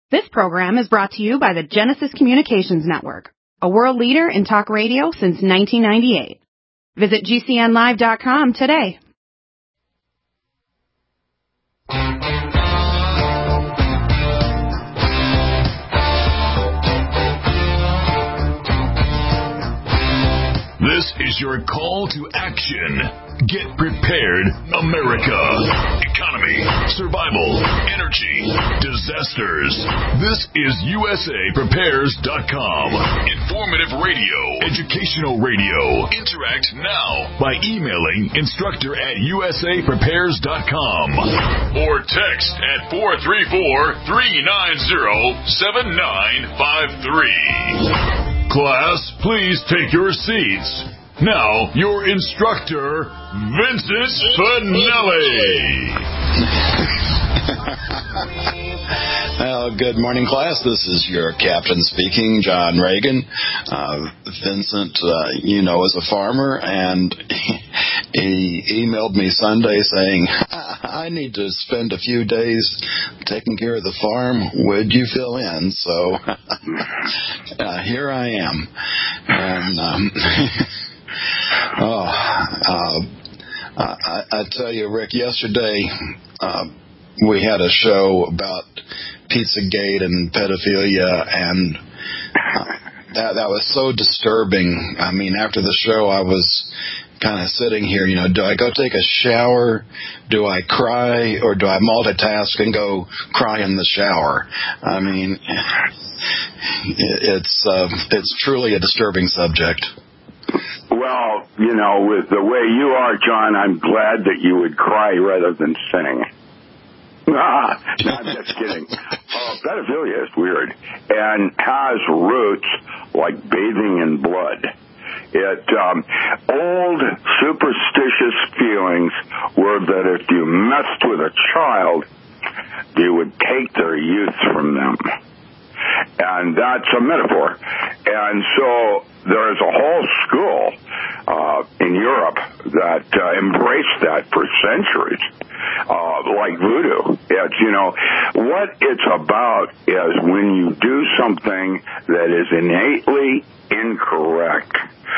This program is brought to you by the Genesis Communications Network, a world leader in talk radio since 1998. Visit GCNlive.com today. This is your call to action. Get prepared, America. Economy, survival, energy, disasters. This is USAPrepares.com. Informative radio, educational radio. Interact now by emailing instructor@USAPrepares.com or text at 434-390-7953. Class, please take your seats. Now, your instructor, Vincent Spinelli. Well, good morning, class. This is your captain speaking, John Reagan. Vincent, is a farmer, and he emailed me Sunday saying, I need to spend a few days taking care of the farm. Would you fill in? So here I am. And I tell you, Rick, yesterday we had a show about Pizzagate and pedophilia, and that was so disturbing. I mean, after the show, I was kind of sitting here, do I go take a shower? Do I cry? Or do I multitask and go cry in the shower? I mean, it's truly a disturbing subject. Well, with the way you are, John, I'm glad that you would cry rather than sing. No, I'm just kidding. Pedophilia is weird and has roots like bathing in blood. Old superstitious feelings were that if you messed with a child, you would take their youth from them. And that's a metaphor. And so there's a whole school in Europe that embraced that for centuries, like voodoo. It's, what it's about is when you do something that is innately incorrect,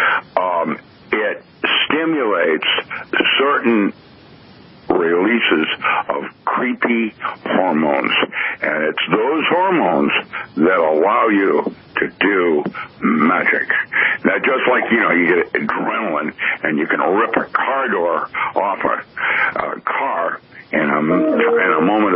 it stimulates certain releases of creepy hormones, and it's those hormones that allow you to do magic. Now, just like you get adrenaline and you can rip a car door off a car in a moment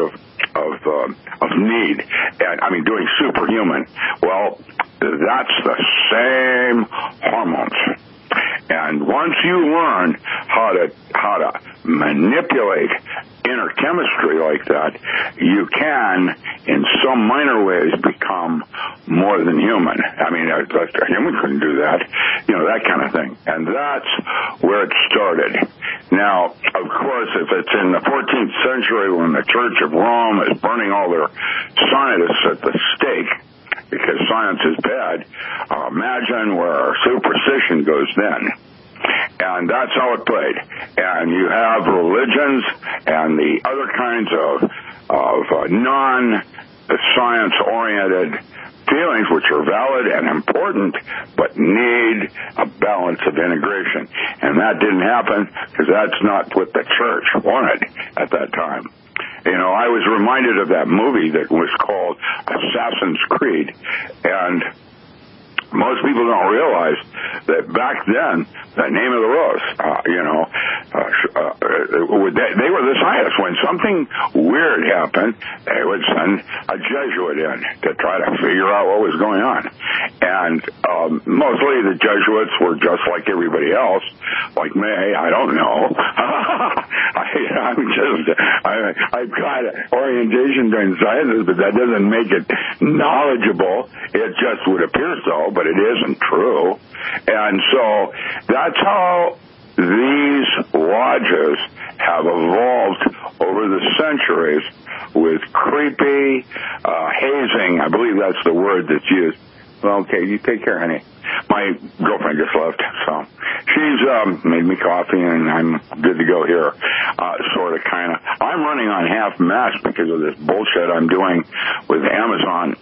of need, and I mean doing superhuman. Well, that's the same hormones. And once you learn how to manipulate inner chemistry like that, you can, in some minor ways, become more than human. I mean, a human couldn't do that, that kind of thing. And that's where it started. Now, of course, if it's in the 14th century when the Church of Rome is burning all their scientists at the stake, because science is bad, imagine where our superstition goes then. And that's how it played. And you have religions and the other kinds of non-science-oriented feelings, which are valid and important, but need a balance of integration. And that didn't happen because that's not what the church wanted at that time. I was reminded of that movie that was called Assassin's Creed, and most people don't realize that back then, the name of the rose, they were the scientists. When something weird happened, they would send a Jesuit in to try to figure out what was going on. And mostly the Jesuits were just like everybody else, like me. I don't know. I've got orientation during sciences, but that doesn't make it knowledgeable. It just would appear so, but it isn't true. And so that's how these lodges have evolved over the centuries with creepy hazing. I believe that's the word that's used. Well, okay, you take care, honey. My girlfriend just left, so she's made me coffee, and I'm good to go here. Sort of, kind of. I'm running on half mast because of this bullshit I'm doing with Amazon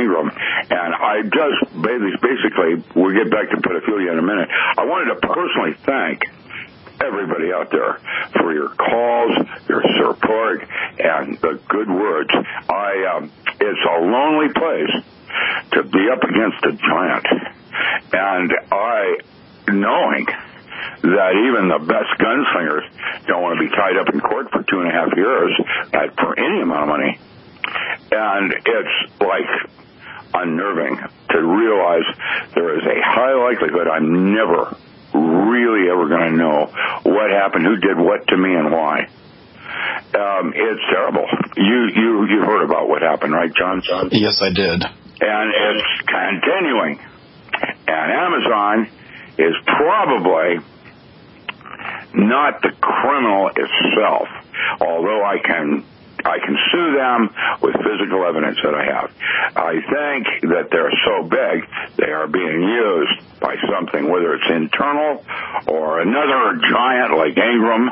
Ingram. And I just basically, we'll get back to pedophilia in a minute. I wanted to personally thank everybody out there for your calls, your support, and the good words. It's a lonely place to be up against a giant. And knowing that even the best gunslingers don't want to be tied up in court for 2.5 years for any amount of money. And it's like unnerving to realize there is a high likelihood I'm never really ever going to know what happened, who did what to me, and why. It's terrible. You heard about what happened, right, John? Yes, I did. And it's continuing. And Amazon is probably not the criminal itself, although I can sue them with physical evidence that I have. I think that they're so big, they are being used by something, whether it's internal or another giant like Ingram.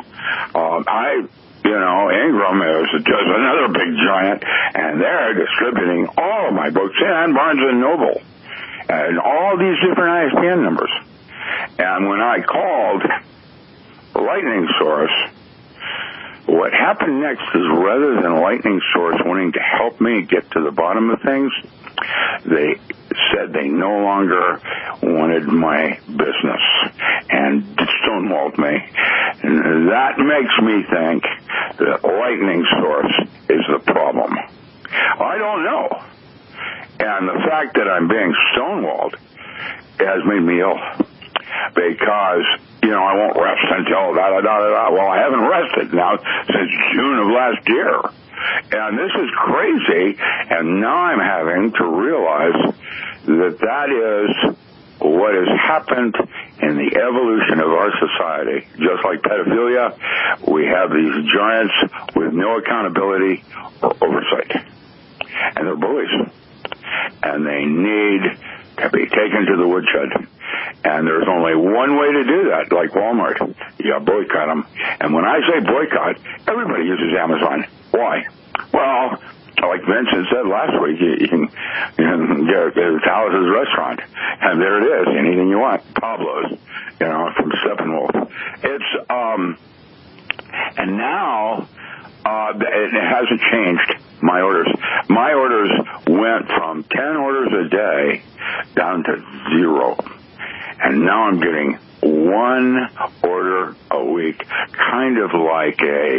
Ingram is just another big giant, and they're distributing all of my books and Barnes & Noble and all these different ISBN numbers. And when I called Lightning Source, what happened next is rather than Lightning Source wanting to help me get to the bottom of things, they said they no longer wanted my business and stonewalled me. And that makes me think that Lightning Source is the problem. I don't know. And the fact that I'm being stonewalled has made me ill. Because, I won't rest until da-da-da-da-da. Well, I haven't rested now since June of last year. And this is crazy. And now I'm having to realize that is what has happened in the evolution of our society. Just like pedophilia, we have these giants with no accountability or oversight. And they're bullies. And they need to be taken to the woodshed. And there's only one way to do that, like Walmart. You boycott them. And when I say boycott, everybody uses Amazon. Why? Well, like Vincent said last week, you can get Talis' restaurant. And there it is, anything you want. Pablo's, from Steppenwolf. And now, it hasn't changed my orders. My orders went from 10 orders a day down to 0. And now I'm getting 1 order a week, kind of like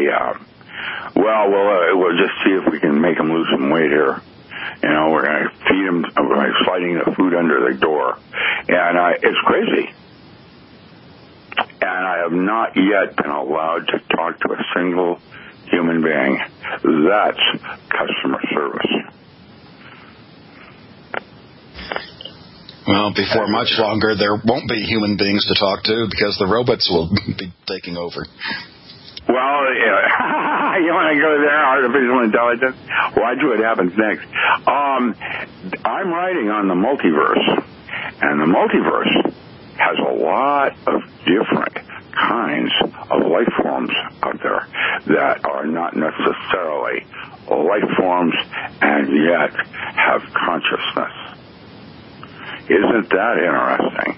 we'll just see if we can make them lose some weight here. We're going to feed them, we're sliding the food under the door. And it's crazy. And I have not yet been allowed to talk to a single human being. That's customer service. Well, before much longer, there won't be human beings to talk to because the robots will be taking over. Well, you want to go there, artificial intelligence? Watch what happens next. I'm writing on the multiverse, and the multiverse has a lot of different kinds of life forms out there that are not necessarily life forms and yet have consciousness. Isn't that interesting?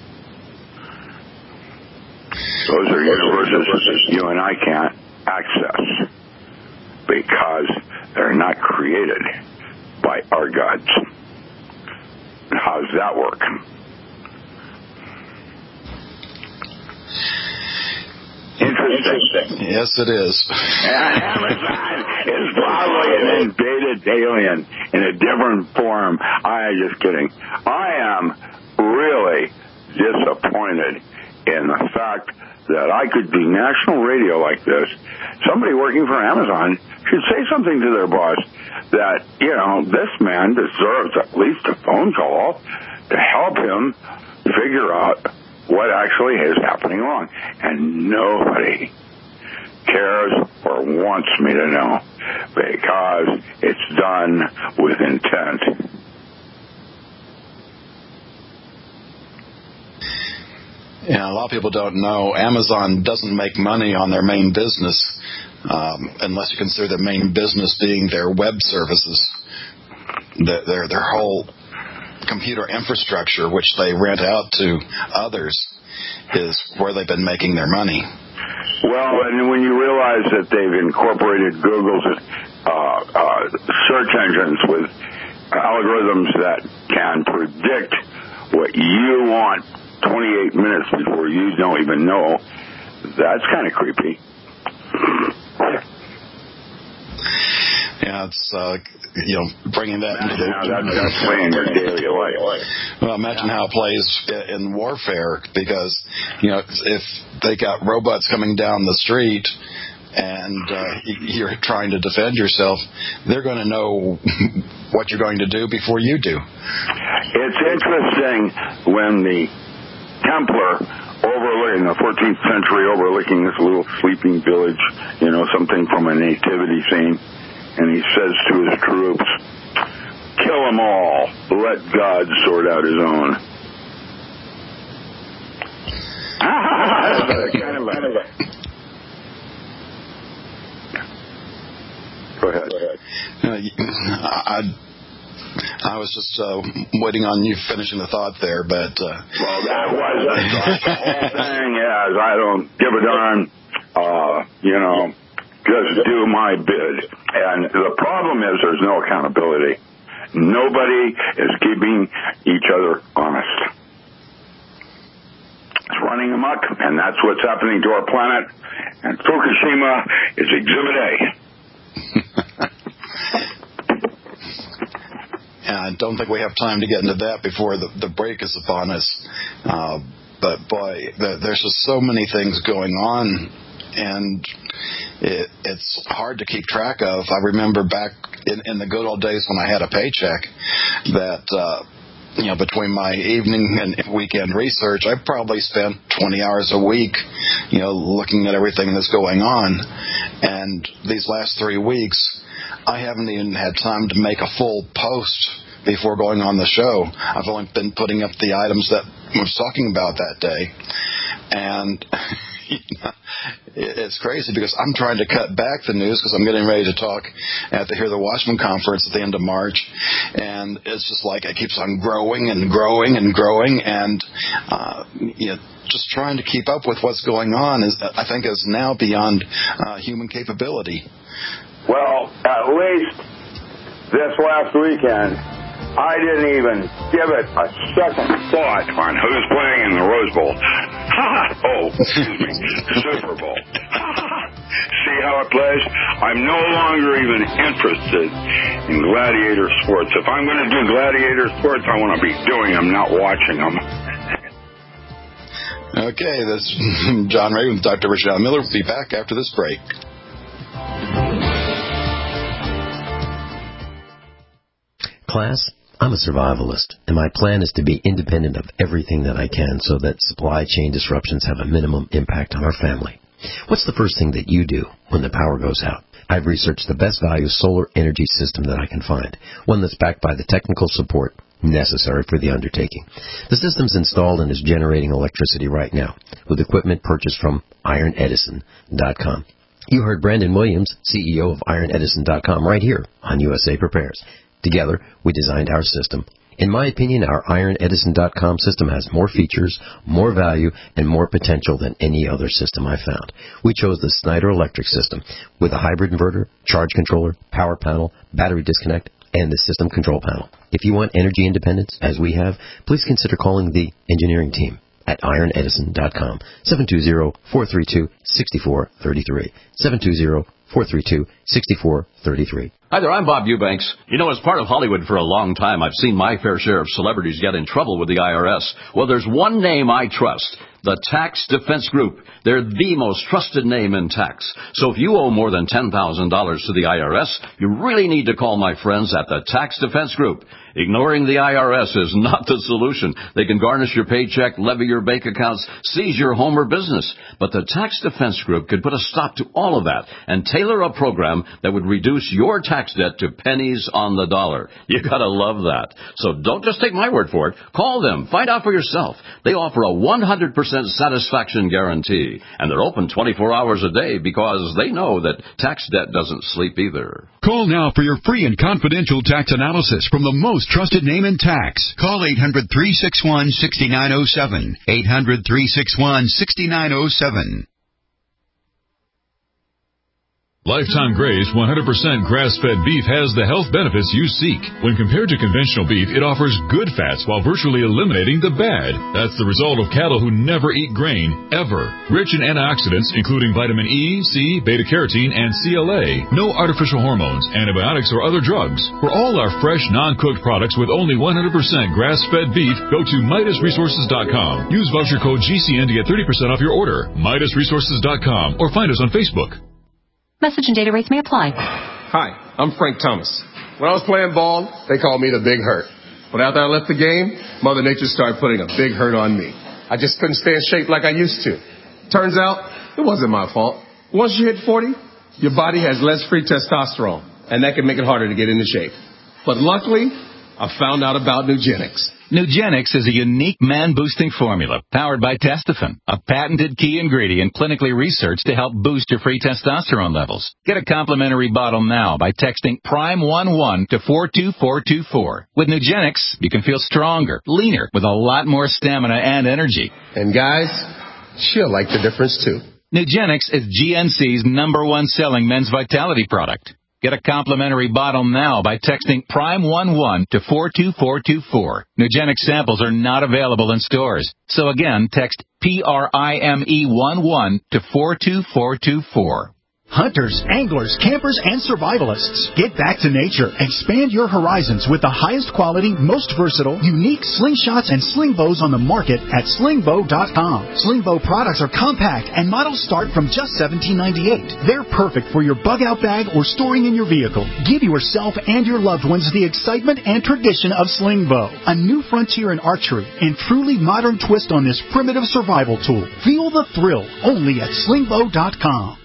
Those are universes you and I can't access because they're not created by our gods. How does that work? Interesting. Yes, it is. Amazon is probably an invaded alien in a different form. I am just kidding. I am really disappointed in the fact that I could do national radio like this. Somebody working for Amazon should say something to their boss that, this man deserves at least a phone call to help him figure out what actually is happening wrong. And nobody cares or wants me to know because it's done with intent. Yeah, a lot of people don't know Amazon doesn't make money on their main business unless you consider their main business being their web services. their whole computer infrastructure, which they rent out to others, is where they've been making their money. Well, and when you realize that they've incorporated Google's search engines with algorithms that can predict what you want 28 minutes before you don't even know, that's kind of creepy. Yeah, it's bringing that into that's playing your daily life. Well, imagine how it plays in warfare, because if they got robots coming down the street and you're trying to defend yourself, they're going to know what you're going to do before you do. It's interesting when the Templar overlooking the 14th century, overlooking this little sleeping village, something from a nativity scene, and he says to his troops, "Kill them all. Let God sort out his own." Go ahead. I was just waiting on you finishing the thought there, but... Well, that was the whole thing, is I don't give a darn, just do my bid. And the problem is there's no accountability. Nobody is keeping each other honest. It's running amok, and that's what's happening to our planet. And Fukushima is Exhibit A. And I don't think we have time to get into that before the break is upon us. But boy, there's just so many things going on, and it's hard to keep track of. I remember back in the good old days when I had a paycheck that, between my evening and weekend research, I probably spent 20 hours a week, looking at everything that's going on. And these last 3 weeks, I haven't even had time to make a full post before going on the show. I've only been putting up the items that I was talking about that day. And it's crazy because I'm trying to cut back the news because I'm getting ready to talk at the Hear the Watchman conference at the end of March. And it's just like it keeps on growing and growing and growing. And, just trying to keep up with what's going on I think is now beyond human capability. Well, at least this last weekend, I didn't even give it a second thought on who's playing in the Rose Bowl. Excuse me, Super Bowl. See how it plays? I'm no longer even interested in gladiator sports. If I'm going to do gladiator sports, I want to be doing them, not watching them. Okay, this is John Reagan with Dr. Richard Miller. We'll be back after this break. Class, I'm a survivalist, and my plan is to be independent of everything that I can so that supply chain disruptions have a minimum impact on our family. What's the first thing that you do when the power goes out? I've researched the best value solar energy system that I can find, one that's backed by the technical support necessary for the undertaking. The system's installed and is generating electricity right now with equipment purchased from IronEdison.com. You heard Brandon Williams, CEO of IronEdison.com, right here on USA Prepares. Together, we designed our system. In my opinion, our IronEdison.com system has more features, more value, and more potential than any other system I've found. We chose the Snyder Electric system with a hybrid inverter, charge controller, power panel, battery disconnect, and the system control panel. If you want energy independence, as we have, please consider calling the engineering team at IronEdison.com, 720-432-6433, 720-432-6433. Hi there, I'm Bob Eubanks. As part of Hollywood for a long time, I've seen my fair share of celebrities get in trouble with the IRS. Well, there's one name I trust, the Tax Defense Group. They're the most trusted name in tax. So if you owe more than $10,000 to the IRS, you really need to call my friends at the Tax Defense Group. Ignoring the IRS is not the solution. They can garnish your paycheck, levy your bank accounts, seize your home or business. But the Tax Defense Group could put a stop to all of that and tailor a program that would reduce your tax debt to pennies on the dollar. You gotta love that. So don't just take my word for it. Call them. Find out for yourself. They offer a 100% satisfaction guarantee. And they're open 24 hours a day because they know that tax debt doesn't sleep either. Call now for your free and confidential tax analysis from the most trusted name in tax. Call 800-361-6907. 800-361-6907. Lifetime Graze 100% grass-fed beef has the health benefits you seek. When compared to conventional beef, it offers good fats while virtually eliminating the bad. That's the result of cattle who never eat grain, ever. Rich in antioxidants, including vitamin E, C, beta-carotene, and CLA. No artificial hormones, antibiotics, or other drugs. For all our fresh, non-cooked products with only 100% grass-fed beef, go to MidasResources.com. Use voucher code GCN to get 30% off your order. MidasResources.com or find us on Facebook. Message and data rates may apply. Hi, I'm Frank Thomas. When I was playing ball, they called me the Big Hurt. But after I left the game, Mother Nature started putting a big hurt on me. I just couldn't stay in shape like I used to. Turns out, it wasn't my fault. Once you hit 40, your body has less free testosterone, and that can make it harder to get into shape. But luckily, I found out about Nugenix. Nugenix is a unique man-boosting formula powered by Testofen, a patented key ingredient clinically researched to help boost your free testosterone levels. Get a complimentary bottle now by texting PRIME11 to 42424. With Nugenix, you can feel stronger, leaner, with a lot more stamina and energy. And guys, she'll like the difference too. Nugenix is GNC's #1 selling men's vitality product. Get a complimentary bottle now by texting PRIME11 to 42424. Nugenix samples are not available in stores. So again, text PRIME11 to 42424. Hunters, anglers, campers, and survivalists. Get back to nature. Expand your horizons with the highest quality, most versatile, unique slingshots and sling bows on the market at slingbow.com. Slingbow products are compact and models start from just $17.98. They're perfect for your bug-out bag or storing in your vehicle. Give yourself and your loved ones the excitement and tradition of Slingbow, a new frontier in archery and truly modern twist on this primitive survival tool. Feel the thrill only at slingbow.com.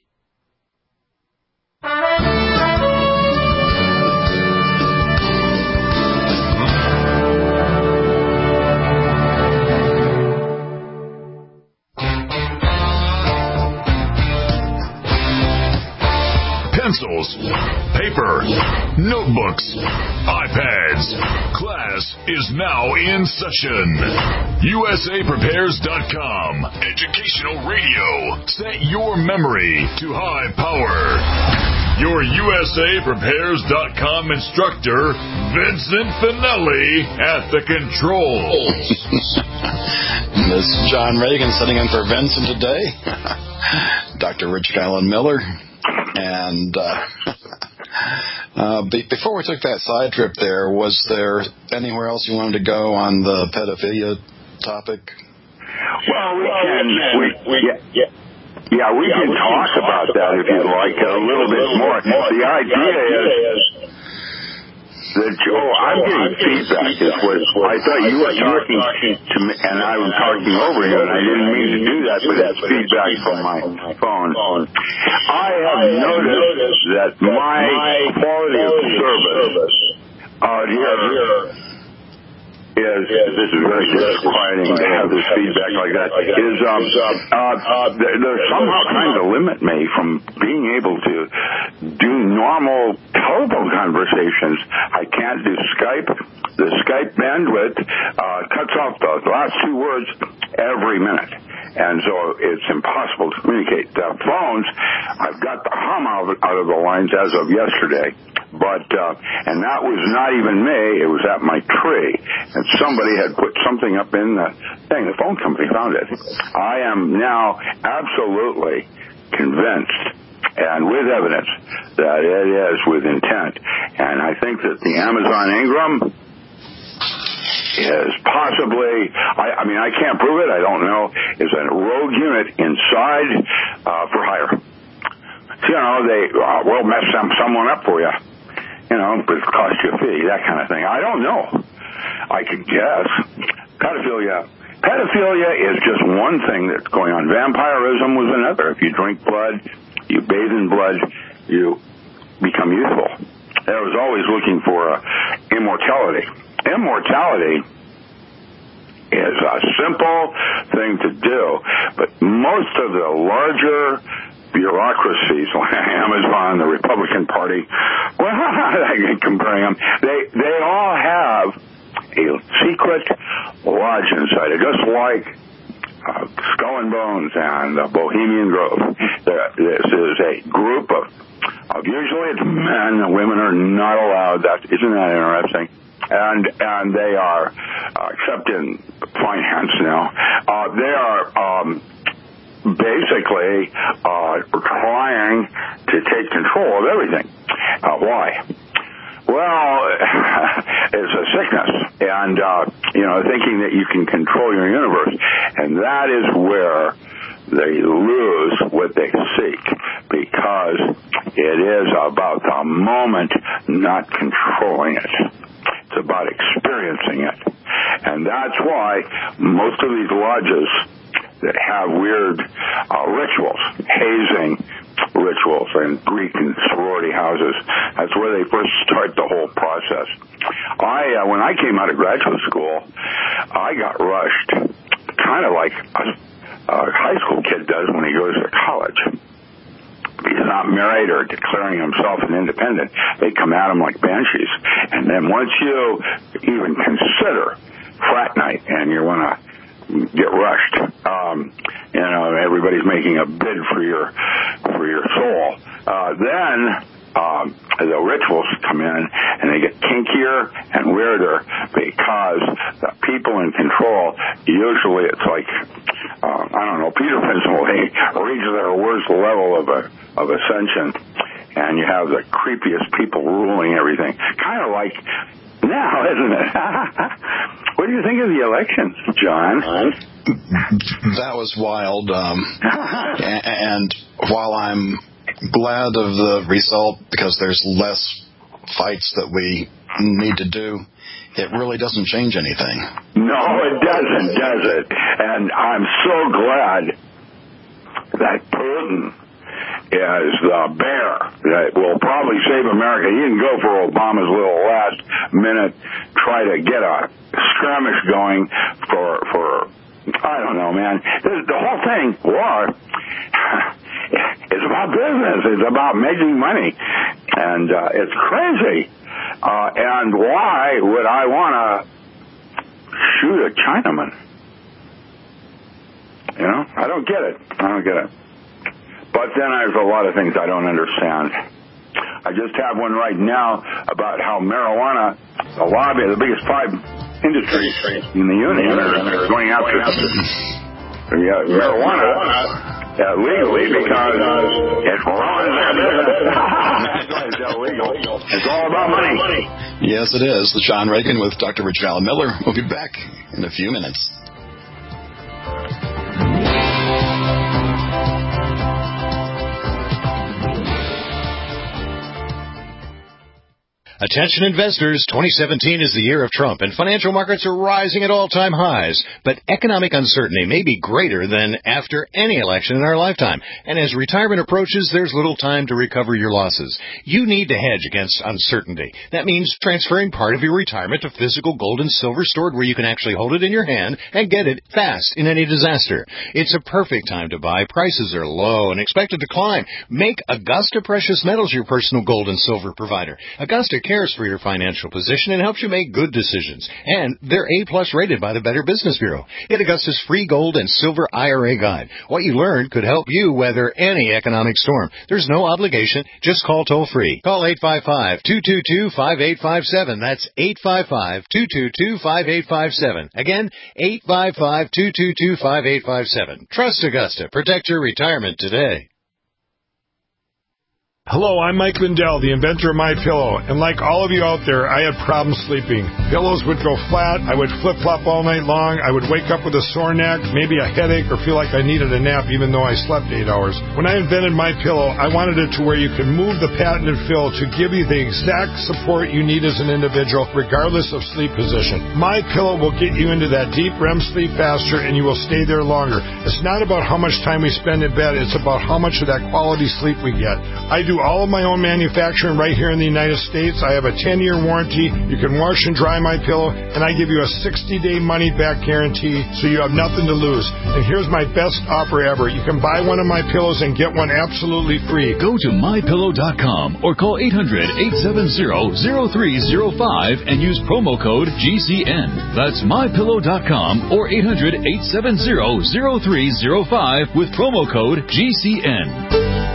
Pencils, paper, notebooks, iPads. Class is now in session. USAPrepares.com. Educational radio. Set your memory to high power. Your USAPrepares.com instructor, Vincent Finelli, at the controls. This is John Reagan sitting in for Vincent today. Dr. Richard Allen Miller. And before we took that side trip there, was there anywhere else you wanted to go on the pedophilia topic? Well, we can talk about that if you'd like a little bit more. The idea is that, I'm getting feedback. Is what I thought you were talking to me, and I was talking over you, and I didn't mean to do that, but it's feedback from my phone. I have noticed that my quality of service out here is, this is very disquieting to have this feedback like that, is they're somehow trying to limit me from being able to do normal telephone conversations. I can't do Skype. The Skype bandwidth cuts off the last two words every minute. And so it's impossible to communicate. Phones, I've got the hum out of the lines as of yesterday. But, and that was not even me, it was at my tree. And somebody had put something up in the thing, the phone company found it. I am now absolutely convinced, and with evidence, that it is with intent. And I think that the Amazon Ingram is possibly, I mean, I can't prove it, I don't know, is a rogue unit inside for hire. You know, they will mess someone up for you. You know, but it costs you a fee, that kind of thing. I don't know. I could guess. Pedophilia is just one thing that's going on. Vampirism was another. If you drink blood, you bathe in blood, you become youthful. I was always looking for immortality. Immortality is a simple thing to do. But most of the larger bureaucracies like Amazon, the Republican Party, well, comparing them, they all have a secret lodge inside it, just like Skull and Bones and Bohemian Grove. This is a group of usually it's men. Women are not allowed. Isn't that interesting? And they are, except in finance now, they are basically trying to take control of everything. Why? Well, it's a sickness, and thinking that you can control your universe, and that is where they lose what they seek, because it is about the moment, not controlling it. It's about experiencing it, and that's why most of these lodges that have weird rituals, hazing rituals, and Greek and sorority houses, that's where they first start the whole process. When I came out of graduate school, I got rushed, kind of like a high school kid does when he goes to college. He's not married or declaring himself an independent. They come at him like banshees. And then once you even consider frat night and you want to get rushed, everybody's making a bid for your soul, then the rituals come in and they get kinkier and weirder, because the people in control, usually it's like, Peter Pensively reaches their worst level of ascension, and you have the creepiest people ruling everything. Kind of like now, isn't it? What do you think of the elections, John? That was wild. And while I'm glad of the result, because there's less fights that we need to do, it really doesn't change anything. No, it doesn't, does it? And I'm so glad that Putin is the bear that will probably save America. He didn't go for Obama's little last minute try to get a skirmish going for I don't know, man. The whole thing, war, it's about business. It's about making money. And it's crazy. And why would I want to shoot a Chinaman? I don't get it. But then there's a lot of things I don't understand. I just have one right now about how marijuana, the lobby, the biggest 5 industries in the union are going after marijuana legally because it ruins their business. It's illegal. It's all about money. Yes, it is. John Reagan with Dr. Richard Allen Miller. We'll be back in a few minutes. Attention investors, 2017 is the year of Trump, and financial markets are rising at all-time highs. But economic uncertainty may be greater than after any election in our lifetime. And as retirement approaches, there's little time to recover your losses. You need to hedge against uncertainty. That means transferring part of your retirement to physical gold and silver stored where you can actually hold it in your hand and get it fast in any disaster. It's a perfect time to buy. Prices are low and expected to climb. Make Augusta Precious Metals your personal gold and silver provider. Augusta cares for your financial position and helps you make good decisions. And they're A+ rated by the Better Business Bureau. Get Augusta's free gold and silver IRA guide. What you learn could help you weather any economic storm. There's no obligation. Just call toll-free. Call 855-222-5857. That's 855-222-5857. Again, 855-222-5857. Trust Augusta. Protect your retirement today. Hello, I'm Mike Lindell, the inventor of MyPillow, and like all of you out there, I had problems sleeping. Pillows would go flat, I would flip-flop all night long, I would wake up with a sore neck, maybe a headache, or feel like I needed a nap even though I slept 8 hours. When I invented MyPillow, I wanted it to where you could move the patented fill to give you the exact support you need as an individual, regardless of sleep position. MyPillow will get you into that deep REM sleep faster, and you will stay there longer. It's not about how much time we spend in bed, it's about how much of that quality sleep we get. I do do all of my own manufacturing right here in the United States. I have a 10-year warranty. You can wash and dry my pillow, and I give you a 60-day money-back guarantee, so you have nothing to lose. And here's my best offer ever. You can buy one of my pillows and get one absolutely free. Go to mypillow.com or call 800-870-0305 and use promo code GCN. That's mypillow.com or 800-870-0305 with promo code GCN.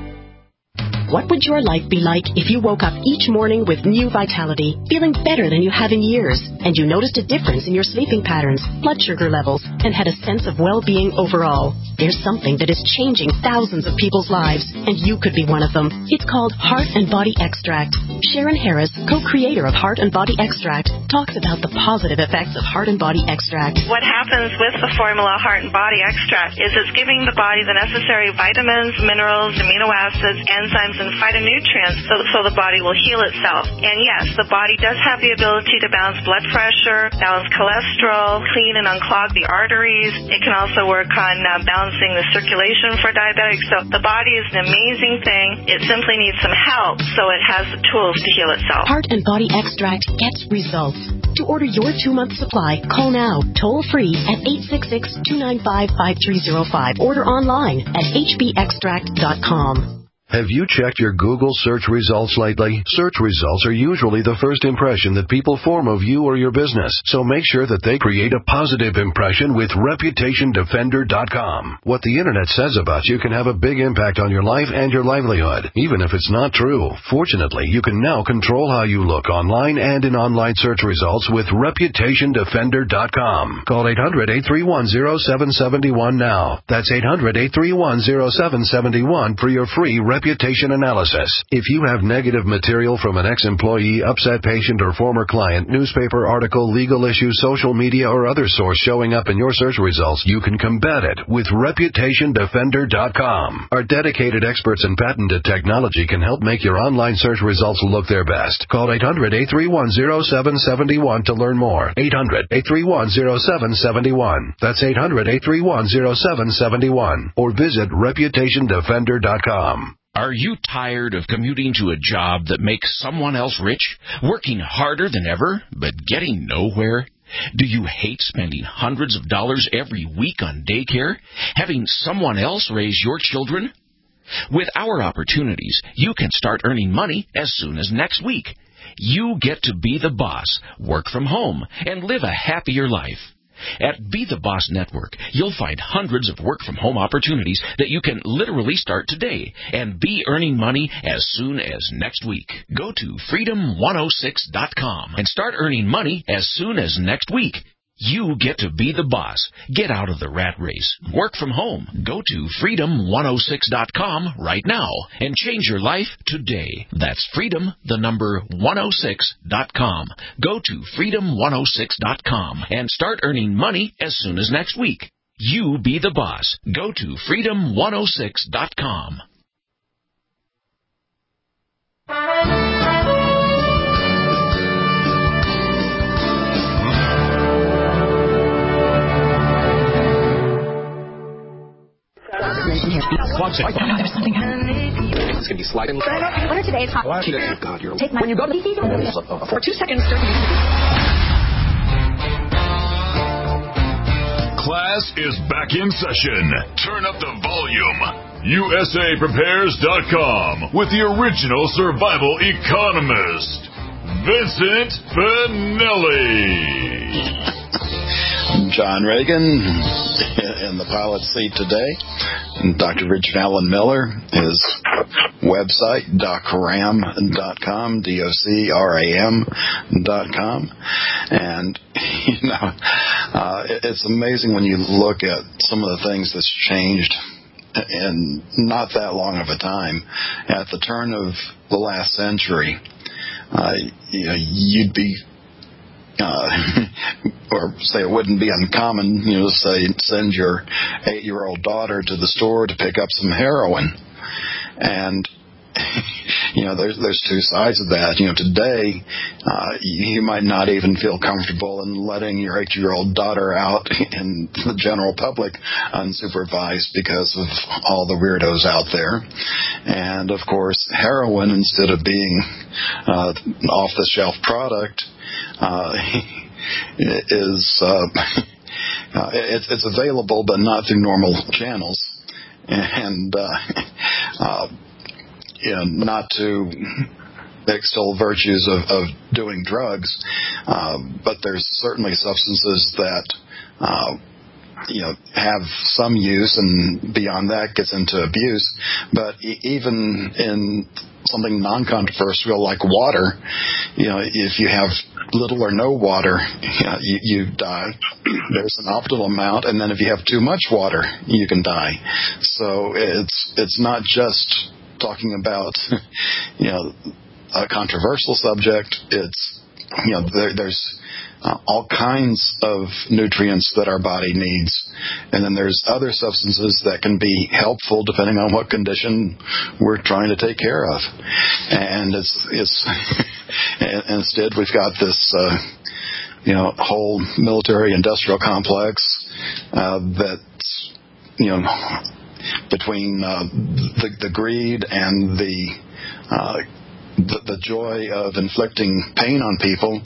What would your life be like if you woke up each morning with new vitality, feeling better than you have in years, and you noticed a difference in your sleeping patterns, blood sugar levels, and had a sense of well-being overall? There's something that is changing thousands of people's lives, and you could be one of them. It's called Heart and Body Extract. Sharon Harris, co-creator of Heart and Body Extract, talks about the positive effects of Heart and Body Extract. What happens with the formula Heart and Body Extract is it's giving the body the necessary vitamins, minerals, amino acids, enzymes, and phytonutrients so the body will heal itself. And yes, the body does have the ability to balance blood pressure, balance cholesterol, clean and unclog the arteries. It can also work on balancing the circulation for diabetics. So the body is an amazing thing. It simply needs some help so it has the tools to heal itself. Heart and Body Extract gets results. To order your 2-month supply, call now, toll free at 866-295-5305. Order online at hbextract.com. Have you checked your Google search results lately? Search results are usually the first impression that people form of you or your business, so make sure that they create a positive impression with ReputationDefender.com. What the Internet says about you can have a big impact on your life and your livelihood, even if it's not true. Fortunately, you can now control how you look online and in online search results with ReputationDefender.com. Call 800-831-0771 now. That's 800-831-0771 for your free reputation analysis. If you have negative material from an ex-employee, upset patient, or former client, newspaper article, legal issue, social media, or other source showing up in your search results, you can combat it with ReputationDefender.com. Our dedicated experts in patented technology can help make your online search results look their best. Call 800-831-0771 to learn more. 800-831-0771. That's 800-831-0771. Or visit ReputationDefender.com. Are you tired of commuting to a job that makes someone else rich, working harder than ever, but getting nowhere? Do you hate spending hundreds of dollars every week on daycare, having someone else raise your children? With our opportunities, you can start earning money as soon as next week. You get to be the boss, work from home, and live a happier life. At Be the Boss Network, you'll find hundreds of work-from-home opportunities that you can literally start today and be earning money as soon as next week. Go to freedom106.com and start earning money as soon as next week. You get to be the boss. Get out of the rat race. Work from home. Go to freedom106.com right now and change your life today. That's freedom106.com. Go to freedom106.com and start earning money as soon as next week. You be the boss. Go to freedom106.com. Watch it. There's something happening. It's going to be sliding. What are today's hot? Oh, God, you're... Take my... When you go to... For 2 seconds... Class is back in session. Turn up the volume. USAPrepares.com with the original survival economist, Vincent Finelli. John Reagan in the pilot seat today. And Dr. Richard Allen Miller, his website, docram.com, docram.com. And, you know, it's amazing when you look at some of the things that's changed in not that long of a time. At the turn of the last century, you know, you'd be or say it wouldn't be uncommon, you know, say send your 8-year-old daughter to the store to pick up some heroin. And, there's two sides of that. Today, you might not even feel comfortable in letting your 8-year-old daughter out in the general public unsupervised because of all the weirdos out there. And, of course, heroin, instead of being off-the-shelf product, is it's available, but not through normal channels. And not to extol virtues of doing drugs, but there's certainly substances that have some use, and beyond that gets into abuse. But even in something non-controversial like water, if you have little or no water, you die. There's an optimal amount, and then if you have too much water, you can die. So it's not just talking about a controversial subject. It's there's all kinds of nutrients that our body needs, and then there's other substances that can be helpful depending on what condition we're trying to take care of. And it's instead we've got this whole military industrial complex that's between the greed and the joy of inflicting pain on people,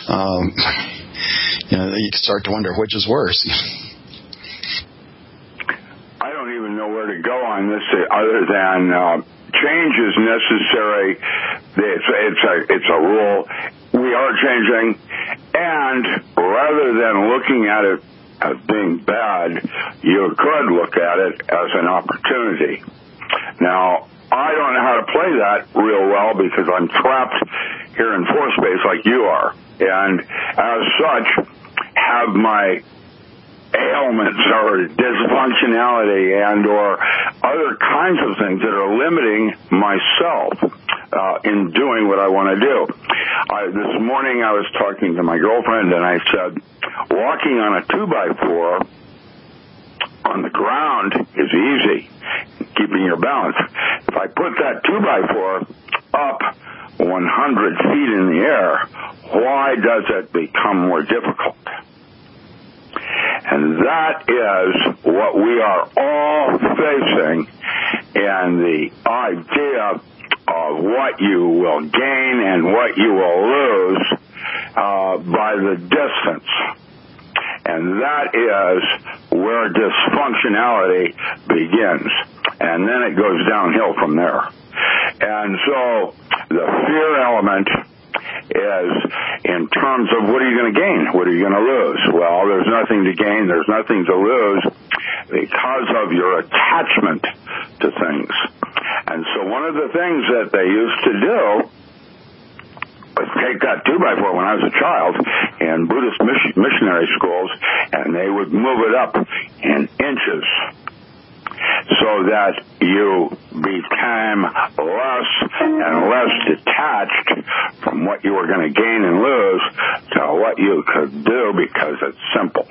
you start to wonder which is worse. I don't even know where to go on this other than change is necessary. It's a rule. We are changing, and rather than looking at it as being bad, you could look at it as an opportunity. Now, I don't know how to play that real well because I'm trapped here in force space like you are, and as such have my ailments or dysfunctionality and or other kinds of things that are limiting myself in doing what I want to do. This morning I was talking to my girlfriend, and I said, walking on a 2x4 on the ground is easy, keeping your balance. If I put that 2x4 up 100 feet in the air, why does it become more difficult? And that is what we are all facing, and the idea of what you will gain and what you will lose by the distance. And that is where dysfunctionality begins. And then it goes downhill from there. And so the fear element is in terms of what are you going to gain? What are you going to lose? Well, there's nothing to gain. There's nothing to lose because of your attachment to things. And so one of the things that they used to do was take that 2x4 when I was a child in Buddhist missionary schools, and they would move it up in inches so that you became less and less detached from what you were going to gain and lose to what you could do because it's simple.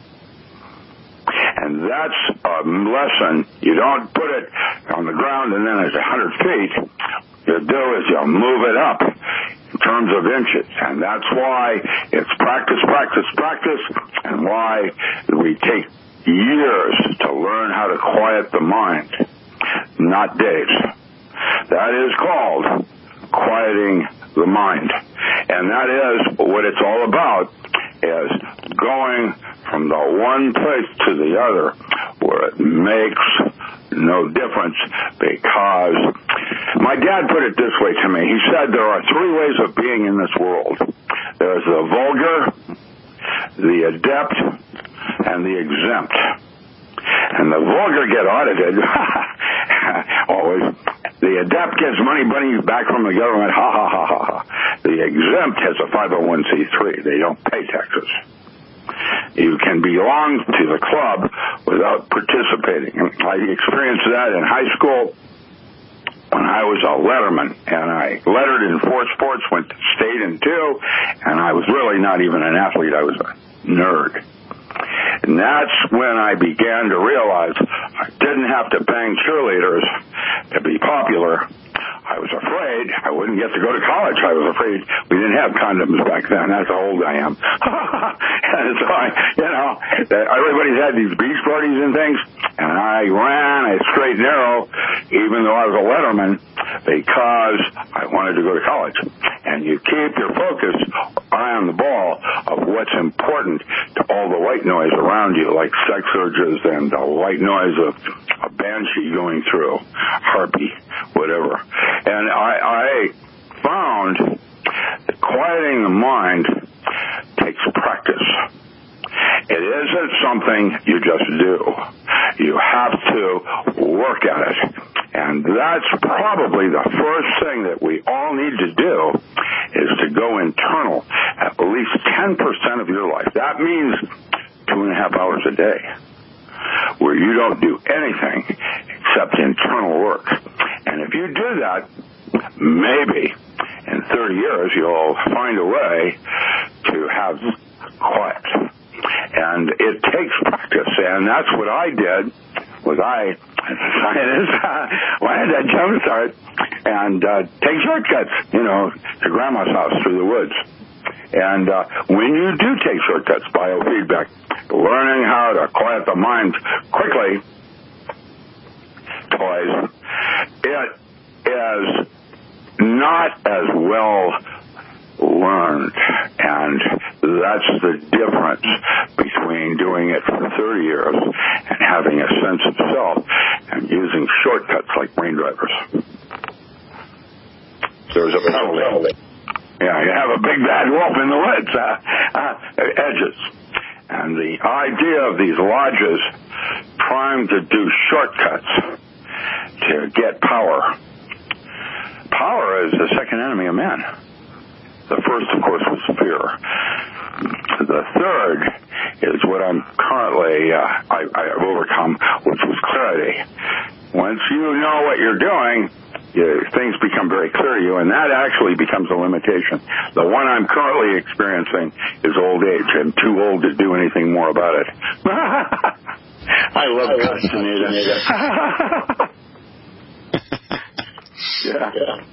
And that's a lesson. You don't put it on the ground and then it's 100 feet. You do is you move it up in terms of inches. And that's why it's practice, practice, practice, and why we take years to learn how to quiet the mind, not days. That is called quieting the mind. And that is what it's all about, is going from the one place to the other where it makes no difference, because my dad put it this way to me. He said there are three ways of being in this world. There's the vulgar, the adept, and the exempt. And the vulgar get audited. Always. The adept gets money back from the government. Ha, ha, ha, ha, ha. The exempt has a 501c3. They don't pay taxes. You can belong to the club without participating. I experienced that in high school when I was a letterman, and I lettered in 4 sports, went to state in 2, and I was really not even an athlete. I was a nerd. And that's when I began to realize I didn't have to bang cheerleaders to be popular. I was afraid I wouldn't get to go to college. I was afraid we didn't have condoms back then. That's how old I am. And so everybody's had these beach parties and things, and I ran a straight and narrow, even though I was a letterman, because I wanted to go to college. And you keep your focus, eye on the ball, of what's important to all the white noise around you, like sex urges and the white noise of a banshee going through, harpy, whatever. And I found that quieting the mind takes practice. It isn't something you just do. You have to work at it. And that's probably the first thing that we all need to do, is to go internal at least 10% of your life. That means 2.5 hours a day, where you don't do anything except internal work. And if you do that, maybe in 30 years you'll find a way to have quiet. And it takes practice, and that's what I did. I wanted that jump start and take shortcuts, to Grandma's house through the woods. And when you do take shortcuts, biofeedback, learning how to quiet the mind quickly, toys, it is not as well learned, and that's the difference between doing it for 30 years and having a sense of self and using shortcuts like brain drivers. There's a penalty. Yeah, you have a big bad wolf in the woods, edges. And the idea of these lodges trying to do shortcuts to get power. Power is the second enemy of man. The first, of course, was fear. The third is what I'm currently, I've overcome, which was clarity. Once you know what you're doing, things become very clear to you, and that actually becomes a limitation. The one I'm currently experiencing is old age. I'm too old to do anything more about it. I love Castaneda. Yeah.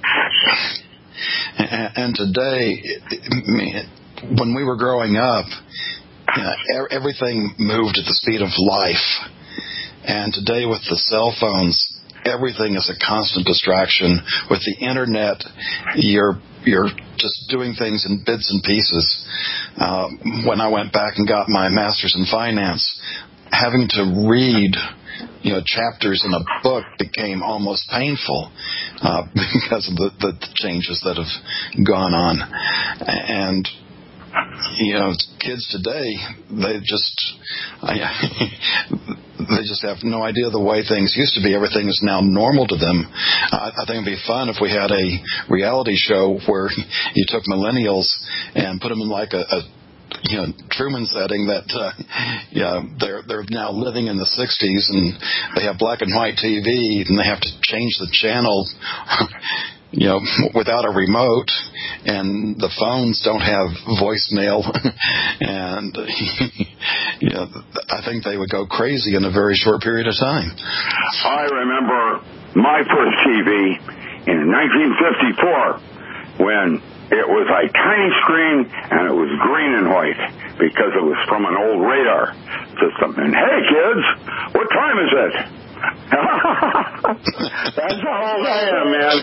And today, when we were growing up, everything moved at the speed of life. And today with the cell phones, everything is a constant distraction. With the internet, you're just doing things in bits and pieces. When I went back and got my master's in finance, having to read chapters in a book became almost painful because of the changes that have gone on. And kids today, they just have no idea the way things used to be. Everything is now normal to them. I think it'd be fun if we had a reality show where you took millennials and put them in like a Truman setting that they're now living in the 60s, and they have black and white TV, and they have to change the channel without a remote, and the phones don't have voicemail, and I think they would go crazy in a very short period of time. I remember my first TV in 1954 when it was a tiny screen, and it was green and white because it was from an old radar system. And hey, kids, what time is it? That's how old I am, man.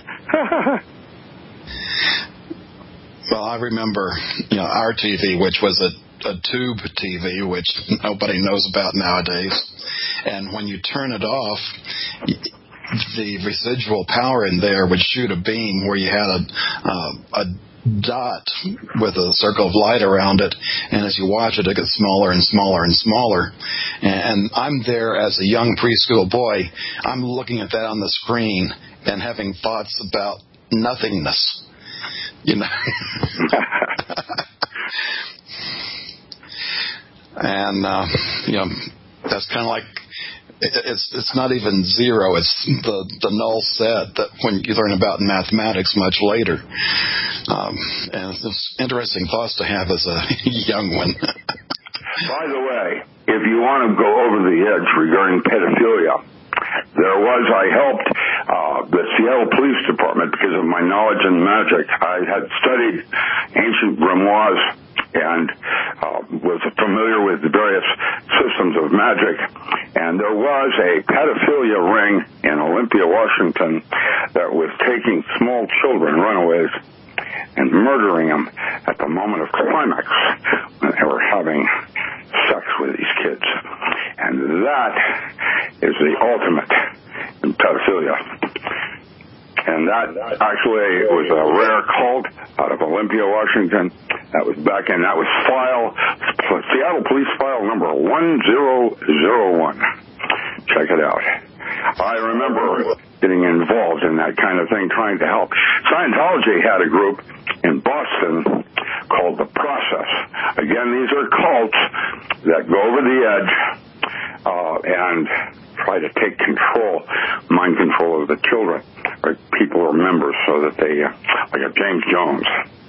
Well, I remember, our TV, which was a tube TV, which nobody knows about nowadays. And when you turn it off, the residual power in there would shoot a beam where you had a dot with a circle of light around it, and as you watch it, it gets smaller and smaller and smaller. And I'm there as a young preschool boy. I'm looking at that on the screen and having thoughts about nothingness. And that's kind of like, it's not even zero. It's the null set that when you learn about in mathematics much later. And it's just interesting thoughts to have as a young one. By the way, if you want to go over the edge regarding pedophilia, I helped the Seattle Police Department, because of my knowledge in magic. I had studied ancient grimoires and was familiar with the various systems of magic. And there was a pedophilia ring in Olympia, Washington, that was taking small children, runaways, and murdering them at the moment of climax when they were having sex with these kids. And that is the ultimate in pedophilia. And that actually was a rare cult out of Olympia, Washington. That was Seattle Police File number 1001. Check it out. I remember getting involved in that kind of thing, trying to help. Scientology had a group in Boston called The Process. Again, these are cults that go over the edge and try to take mind control of the children, or people or members, so that they, like a Jim Jones.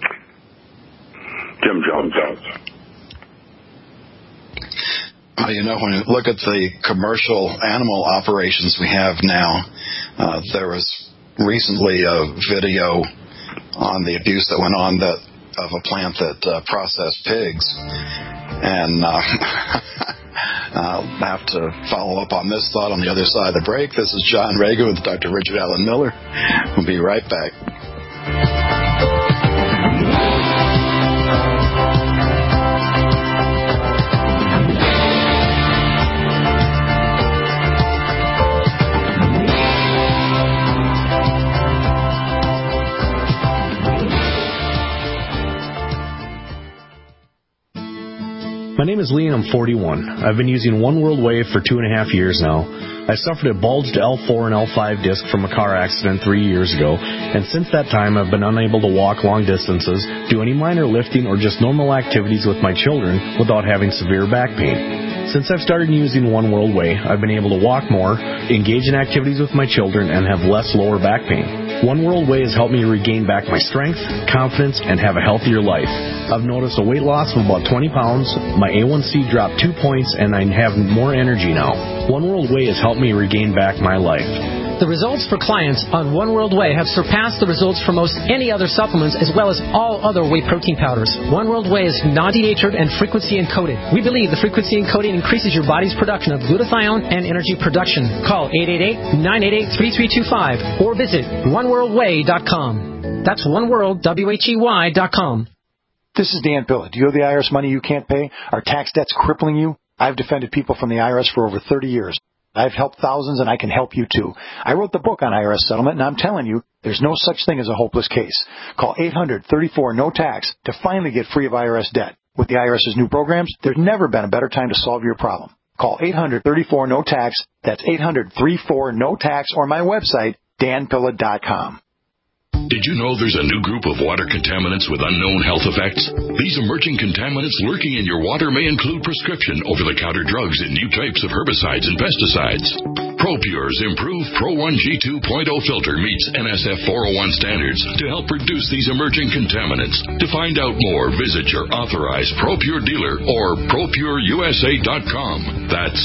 When you look at the commercial animal operations we have now, there was recently a video on the abuse that went on of a plant that processed pigs. And I'll have to follow up on this thought on the other side of the break. This is John Reagan with Dr. Richard Allen Miller. We'll be right back. My name is Lee and I'm 41. I've been using One World Wave for 2.5 years now. I suffered a bulged L4 and L5 disc from a car accident 3 years ago, and since that time I've been unable to walk long distances, do any minor lifting, or just normal activities with my children without having severe back pain. Since I've started using One World Way, I've been able to walk more, engage in activities with my children, and have less lower back pain. One World Way has helped me regain back my strength, confidence, and have a healthier life. I've noticed a weight loss of about 20 pounds, my A1C dropped 2 points, and I have more energy now. One World Way has helped me regain back my life. The results for clients on One World Way have surpassed the results for most any other supplements, as well as all other whey protein powders. One World Way is non-denatured and frequency encoded. We believe the frequency encoding increases your body's production of glutathione and energy production. Call 888-988-3325 or visit oneworldway.com. That's oneworldwhey.com. This is Dan Pilla. Do you owe the IRS money you can't pay? Are tax debts crippling you? I've defended people from the IRS for over 30 years. I've helped thousands, and I can help you, too. I wrote the book on IRS settlement, and I'm telling you, there's no such thing as a hopeless case. Call 800-34-NO-TAX to finally get free of IRS debt. With the IRS's new programs, there's never been a better time to solve your problem. Call 800-34-NO-TAX. That's 800-34-NO-TAX, or my website, danpilla.com. Did you know there's a new group of water contaminants with unknown health effects? These emerging contaminants lurking in your water may include prescription over-the-counter drugs and new types of herbicides and pesticides. ProPure's improved Pro 1 G2.0 filter meets NSF 401 standards to help reduce these emerging contaminants. To find out more, visit your authorized ProPure dealer or ProPureUSA.com. That's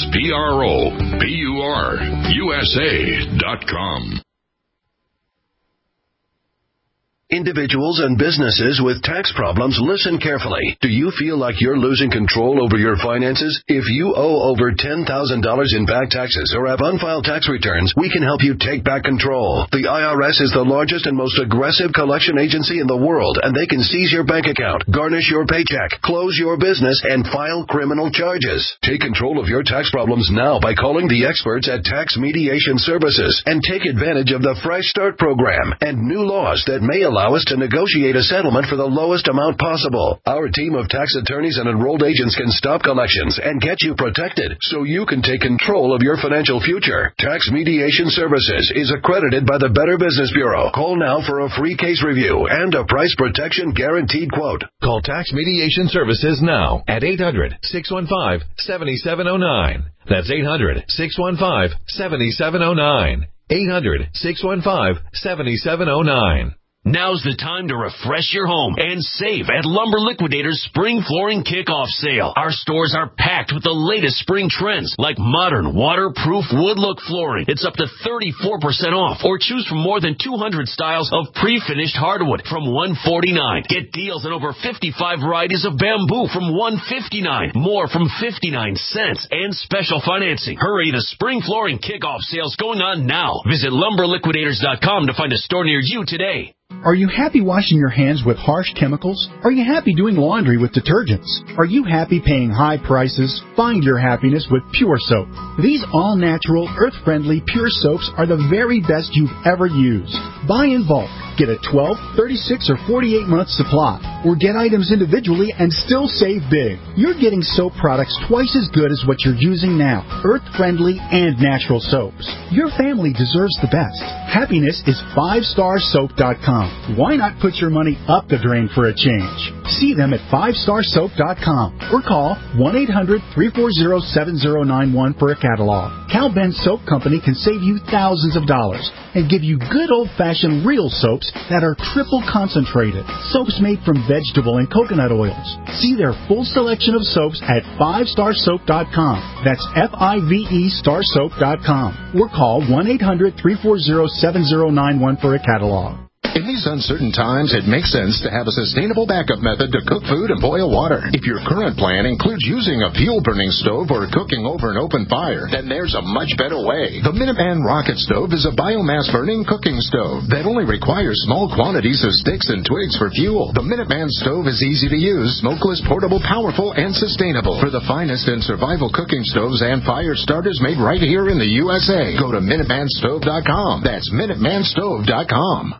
ProPureUSA.com. Individuals and businesses with tax problems, listen carefully. Do you feel like you're losing control over your finances? If you owe over $10,000 in back taxes or have unfiled tax returns, we can help you take back control. The IRS is the largest and most aggressive collection agency in the world, and they can seize your bank account, garnish your paycheck, close your business, and file criminal charges. Take control of your tax problems now by calling the experts at Tax Mediation Services and take advantage of the Fresh Start program and new laws that may allow us to negotiate a settlement for the lowest amount possible. Our team of tax attorneys and enrolled agents can stop collections and get you protected so you can take control of your financial future. Tax Mediation Services is accredited by the Better Business Bureau. Call now for a free case review and a price protection guaranteed quote. Call Tax Mediation Services now at 800-615-7709. That's 800-615-7709. 800-615-7709. Now's the time to refresh your home and save at Lumber Liquidators Spring Flooring Kickoff Sale. Our stores are packed with the latest spring trends like modern, waterproof wood look flooring. It's up to 34% off, or choose from more than 200 styles of pre-finished hardwood from $149. Get deals on over 55 varieties of bamboo from $159, more from 59 cents, and special financing. Hurry, the Spring Flooring Kickoff Sale's going on now. Visit LumberLiquidators.com to find a store near you today. Are you happy washing your hands with harsh chemicals? Are you happy doing laundry with detergents? Are you happy paying high prices? Find your happiness with Pure Soap. These all-natural, earth-friendly Pure Soaps are the very best you've ever used. Buy in bulk. Get a 12, 36, or 48-month supply. Or get items individually and still save big. You're getting soap products twice as good as what you're using now. Earth-friendly and natural soaps. Your family deserves the best. Happiness is 5starsoap.com. Why not put your money up the drain for a change? See them at 5starsoap.com or call 1-800-340-7091 for a catalog. Cal Ben Soap Company can save you thousands of dollars and give you good old-fashioned real soaps that are triple concentrated. Soaps made from vegetable and coconut oils. See their full selection of soaps at 5starsoap.com. That's F-I-V-E starsoap.com. Or call 1-800-340-7091 for a catalog. In these uncertain times, it makes sense to have a sustainable backup method to cook food and boil water. If your current plan includes using a fuel-burning stove or cooking over an open fire, then there's a much better way. The Minuteman Rocket Stove is a biomass-burning cooking stove that only requires small quantities of sticks and twigs for fuel. The Minuteman Stove is easy to use, smokeless, portable, powerful, and sustainable. For the finest in survival cooking stoves and fire starters made right here in the USA, go to MinutemanStove.com. That's MinutemanStove.com.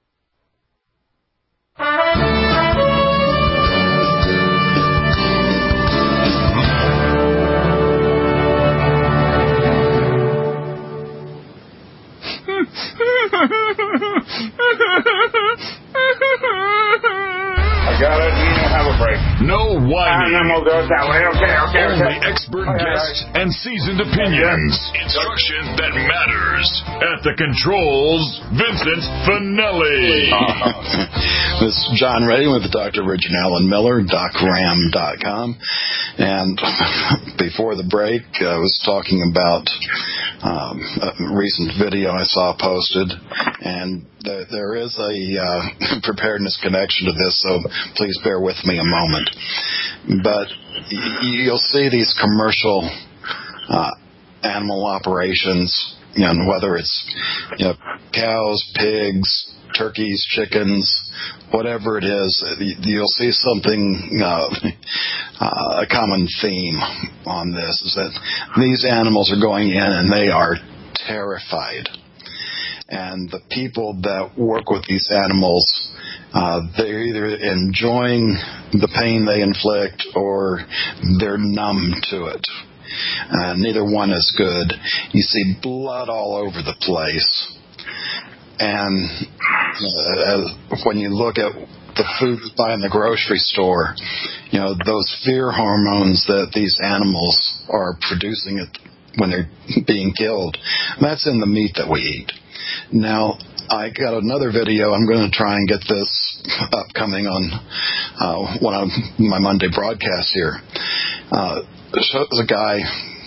I got it. You don't have a break. No whining. And then we'll go that way. Okay. Only expert guests and seasoned opinions. Instruction that matters. At the controls, Vincent Finelli. This is John Redding with Dr. Richard Allen Miller, DocRam.com. And before the break, I was talking about a recent video I saw posted, and there is a preparedness connection to this, so please bear with me a moment. But you'll see these commercial animal operations, whether it's cows, pigs, turkeys, chickens, whatever it is, you'll see something, a common theme on this, is that these animals are going in and they are terrified. And the people that work with these animals, they're either enjoying the pain they inflict or they're numb to it. Neither one is good. You see blood all over the place. And when you look at the food you buy in the grocery store, those fear hormones that these animals are producing when they're being killed, that's in the meat that we eat. Now, I got another video. I'm going to try and get this upcoming on one of my Monday broadcasts here. Shows a guy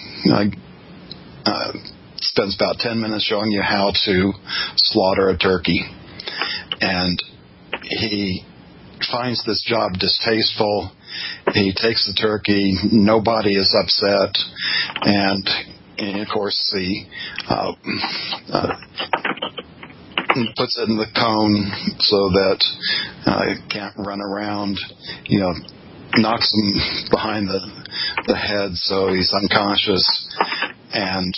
spends about 10 minutes showing you how to slaughter a turkey. And he finds this job distasteful. He takes the turkey. Nobody is upset. And of course, he puts it in the cone so that it can't run around, knocks him behind the head so he's unconscious, and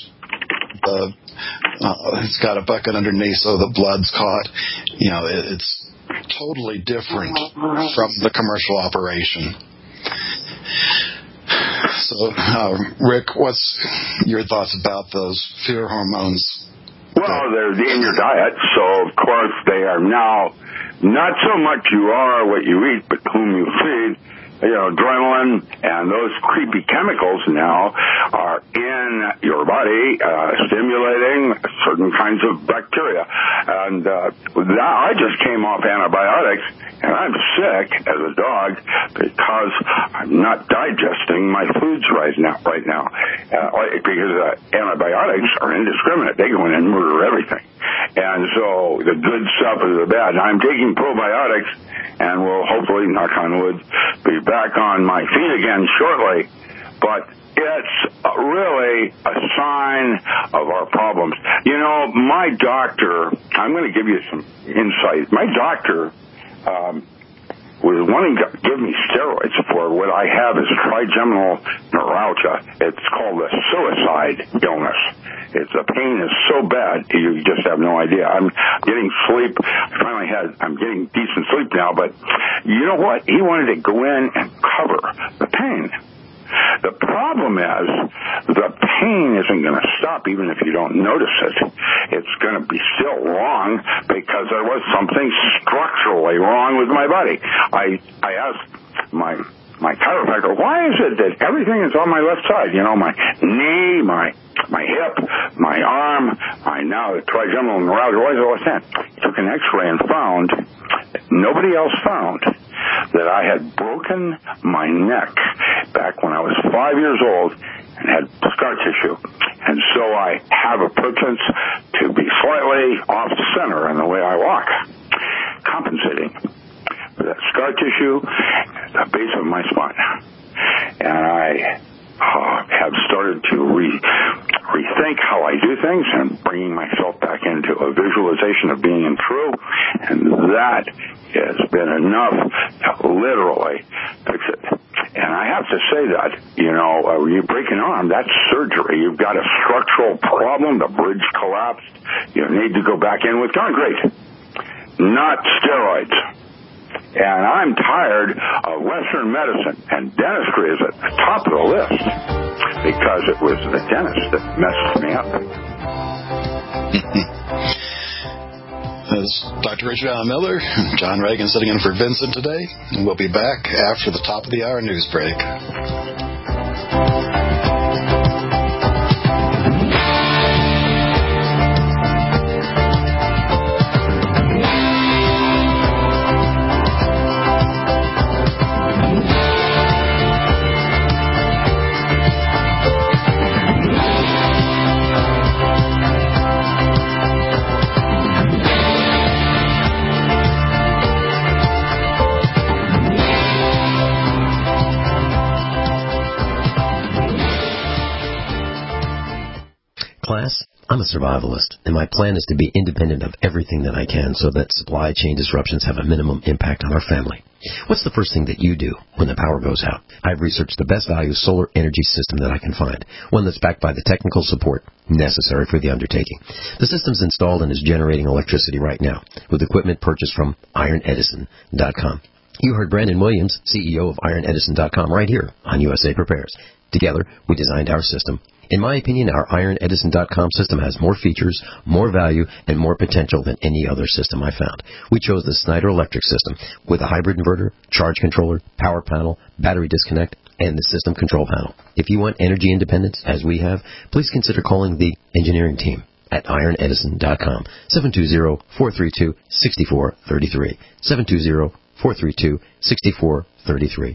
it's got a bucket underneath so the blood's caught. It's totally different from the commercial operation. So, Rick, what's your thoughts about those fear hormones? Well, they're in your diet, so of course they are now not so much you are what you eat, but whom you feed. adrenaline and those creepy chemicals now are in your body, stimulating certain kinds of bacteria. And I just came off antibiotics, and I'm sick as a dog because I'm not digesting my foods right now. Because antibiotics are indiscriminate. They go in and murder everything. And so the good stuff is the bad. I'm taking probiotics and will hopefully, knock on wood, be back on my feet again shortly. But it's really a sign of our problems. My doctor, I'm going to give you some insight. My doctor was wanting to give me steroids for what I have is trigeminal neuralgia. It's called a suicide illness. The pain is so bad, you just have no idea. I'm getting sleep. I'm getting decent sleep now, but you know what? He wanted to go in and cover the pain. The problem is the pain isn't going to stop even if you don't notice it. It's going to be still wrong because there was something structurally wrong with my body. I asked my chiropractor, why is it that everything is on my left side? My knee, my hip, my arm, now the trigeminal neuralgia. Why is it all that? Took an X-ray and found, nobody else found, that I had broken my neck back when I was 5 years old and had scar tissue. And so I have a preference to be slightly off center in the way I walk, compensating for that scar tissue at the base of my spine. And I have started to rethink how I do things and bringing myself back into a visualization of being in true, and that has been enough to literally fix it. And I have to say that, you break an arm, that's surgery. You've got a structural problem, the bridge collapsed, you need to go back in with concrete, not steroids. And I'm tired of Western medicine, and dentistry is at the top of the list because it was the dentist that messed me up. This is Dr. Richard Allen Miller, John Reagan sitting in for Vincent today, and we'll be back after the top of the hour news break. Class, I'm a survivalist, and my plan is to be independent of everything that I can so that supply chain disruptions have a minimum impact on our family. What's the first thing that you do when the power goes out? I've researched the best value solar energy system that I can find, one that's backed by the technical support necessary for the undertaking. The system's installed and is generating electricity right now, with equipment purchased from IronEdison.com. You heard Brandon Williams, CEO of IronEdison.com, right here on USA Prepares. Together, we designed our system. In my opinion, our IronEdison.com system has more features, more value, and more potential than any other system I found. We chose the Snyder Electric system with a hybrid inverter, charge controller, power panel, battery disconnect, and the system control panel. If you want energy independence, as we have, please consider calling the engineering team at IronEdison.com, 720-432-6433, 720-432-6433.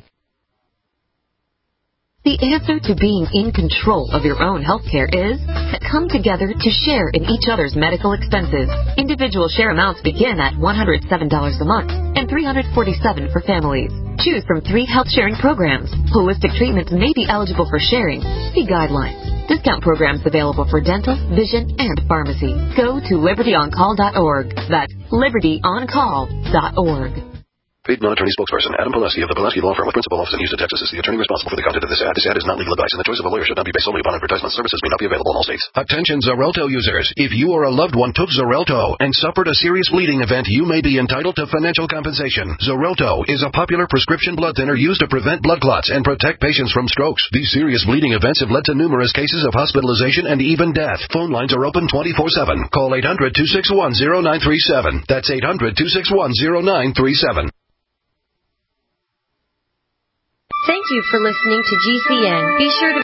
The answer to being in control of your own healthcare is to come together to share in each other's medical expenses. Individual share amounts begin at $107 a month and $347 for families. Choose from 3 health-sharing programs. Holistic treatments may be eligible for sharing. See guidelines. Discount programs available for dental, vision, and pharmacy. Go to libertyoncall.org. That's libertyoncall.org. Paid non-attorney spokesperson Adam Pileski of the Pileski Law Firm with principal office in Houston, Texas is the attorney responsible for the content of this ad. This ad is not legal advice, and the choice of a lawyer should not be based solely upon advertisement. Services may not be available in all states. Attention Xarelto users. If you or a loved one took Xarelto and suffered a serious bleeding event, you may be entitled to financial compensation. Xarelto is a popular prescription blood thinner used to prevent blood clots and protect patients from strokes. These serious bleeding events have led to numerous cases of hospitalization and even death. Phone lines are open 24/7. Call 800-261-0937. That's 800-261-0937. Thank you for listening to GCN. Be sure to